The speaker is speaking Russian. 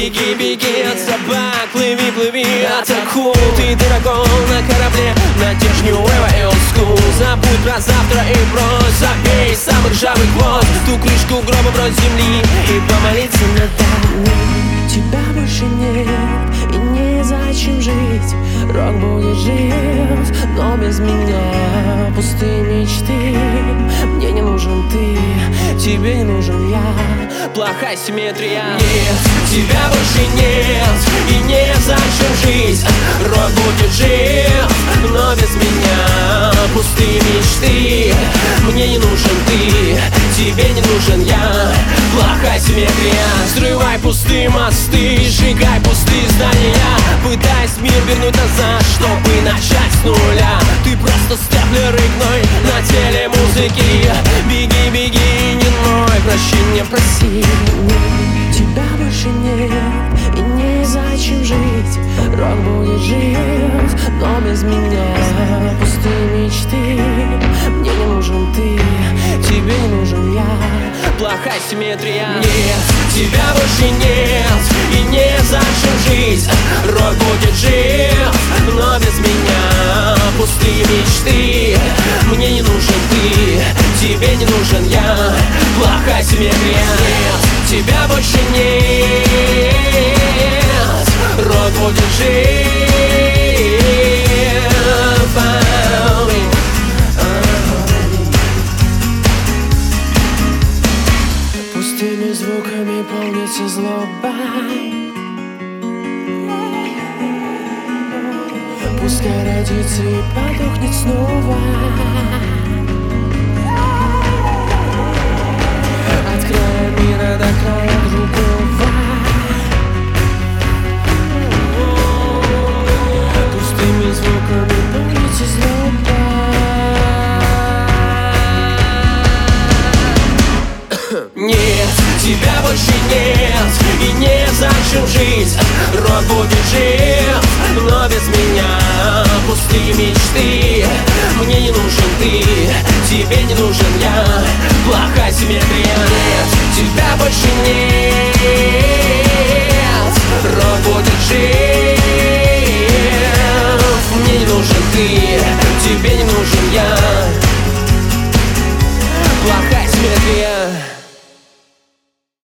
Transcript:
Беги, беги от собак, плыви, плыви от акул. Ты дракон на корабле, надежнее old school. Забудь про завтра и брось, забей самый ржавый гвоздь. Ту крышку гроба брось земли и помолиться надо. Тебя больше нет, и незачем жить. Рок будет жив, но без меня пустые мечты. Мне не нужен ты, тебе не нужен я. Плохая симметрия. Нет, тебя больше нет, и незачем жить. Рок будет жив, но без меня пустые мечты. Мне не нужен ты, тебе не нужен я. Плохая симметрия. Взрывай пустые мосты, сжигай пустые здания, пытаясь мир вернуть назад, чтобы начать с нуля. Ты просто степлер игной на теле музыки. Беги, беги, не ной, прощения проси. Тебя больше нет, и незачем жить. Рок будет жив, но без меня пустые мечты. Мне не нужен ты, тебе не нужен я. Плохая симметрия. Нет, тебя больше нет, и незачем жить. Рок будет жив, но без меня пустые мечты. Мне не нужен ты, тебе не нужен я. Плохая симметрия. Нет, тебя больше нет, рок будет жив. Пустыми звуками полнится злоба. Пускай родится и подохнет снова. От края мира до края другого. Пустыми звуками полнится злоба. Нет, тебя больше нет, и незачем жить. Рок будет жив, но без меня пустые мечты. Мне не нужен ты, тебе не нужен я. Плохая симметрия. Нет, тебя больше нет.